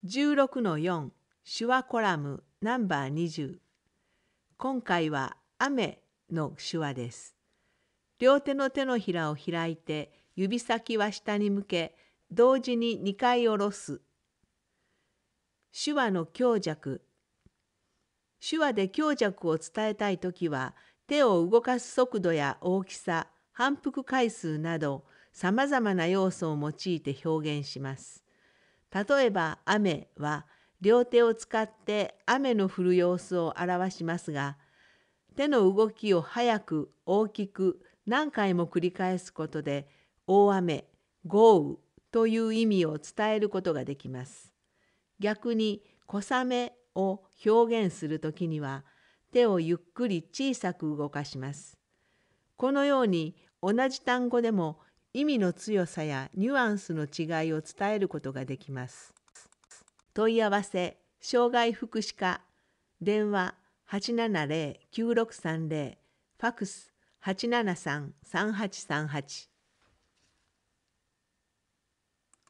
16-4 手話コラムナンバー20。今回は雨の手話です。両手の手のひらを開いて指先は下に向け同時に2回下ろす。手話の強弱。手話で強弱を伝えたいときは手を動かす速度や大きさ、反復回数などさまざまな要素を用いて表現します。例えば雨は両手を使って雨の降る様子を表しますが、手の動きを速く大きく何回も繰り返すことで大雨、豪雨という意味を伝えることができます。逆に小雨を表現するときには手をゆっくり小さく動かします。このように同じ単語でも意味の強さやニュアンスの違いを伝えることができます。問い合わせ、障害福祉課、電話870-9630、ファクス873-3838。